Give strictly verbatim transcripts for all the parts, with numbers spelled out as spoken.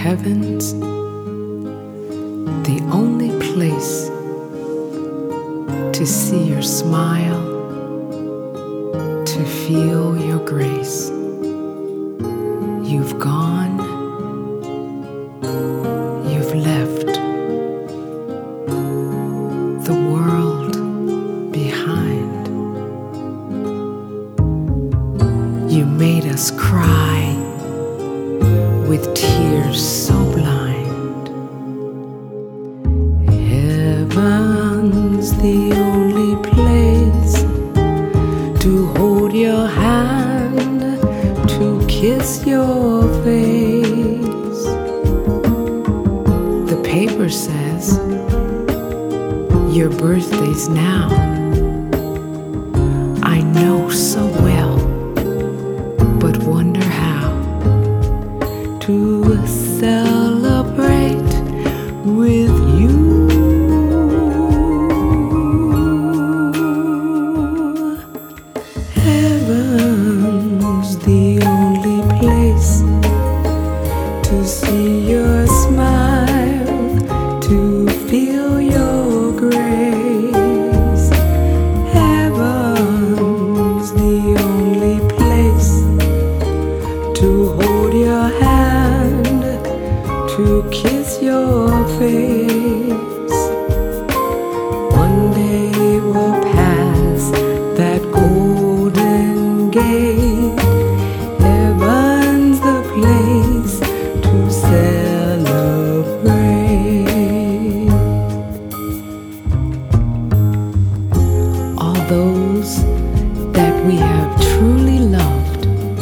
heavens, the only place to see your smile, to feel your grace. You've gone, you've left the world behind. You made us cry with tears so blind. Heaven's the only place to hold your hand, to kiss your face. The paper says your birthday's now. I know so well, but wonder how to celebrate with you. Heaven's the only place to see your smile, to feel your grace. Heaven's the only place to hold your hand, to kiss your face. One day we'll pass that golden gate. Heaven's the place to celebrate. All those that we have truly loved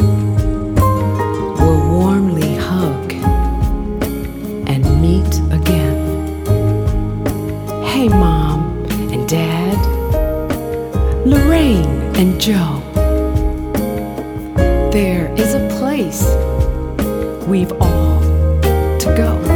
will warmly hug and meet again. Hey, Mom and Dad, Lorraine and Joe, there is a place we've all to go.